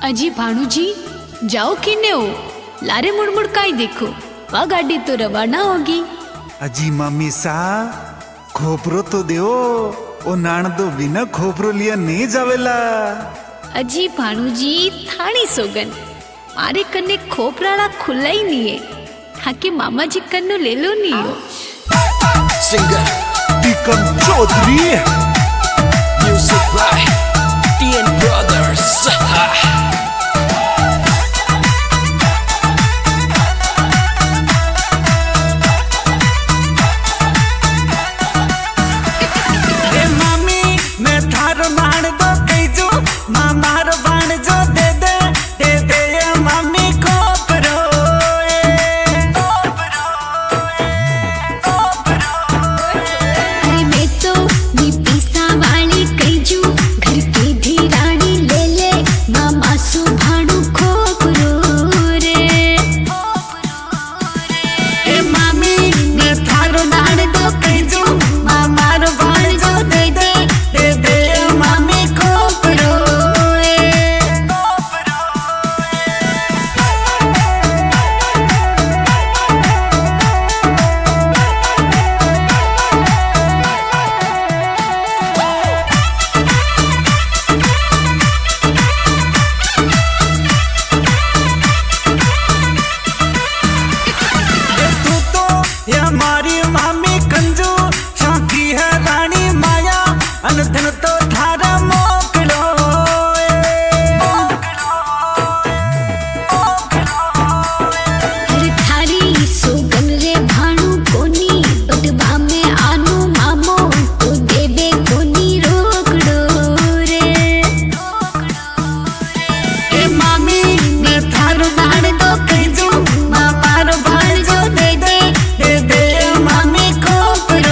अजी भाणुजी जाओ किन्ने हो लारे मुड़मुड़ काई देखो वह गाड़ी तो रवाना होगी। अजी मम्मी सा खोपरो तो देओ ओ नान दो बिना खोपरो लिया नहीं जावेला। अजी भाणुजी थानी सोगन मारे कन्ने खोपराड़ा खुला ही नहीं है थाके मामा जी कन्नो ले लो नहीं हो। Singer Tikam Chaudhary music by TN brothers. हमारी मामी कंजू शाकी है रानी माया अनधन तो थारा मोकलो हर थारी सोगन रे भाणु कोनी बटवा में आनु मामो तो देवे कोनी रोकड़ो रे। ए मामी मैं थारो नाड़ दो कंजू मामारो भाण जो दे दे मामी खोपरो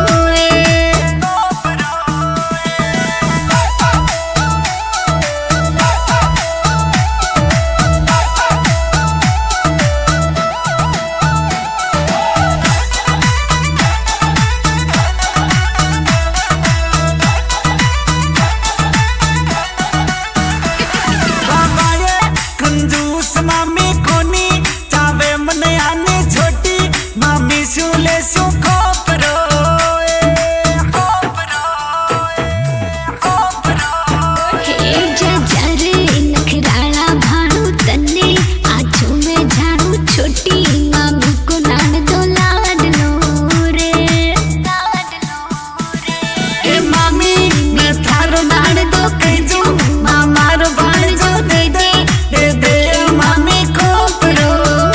कंजूस मामी कोनी चावे मन आने छोटी मामी सुले सु खोपरो हे जजरे नखराला भाणु तन्ने आजू में झाड़ू छोटी मामी को नान दो लाडलो रे। ए मामी मैं थारो नाड़ दो कंजू मामारो भाण जो दे दे मामी खोपरो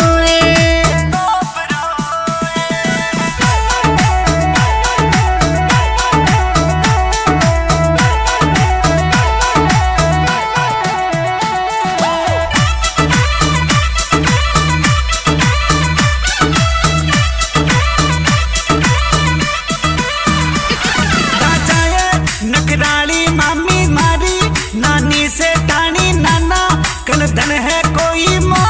नकराली मामी मारी नानी से टाणी नाना कन धन है कोई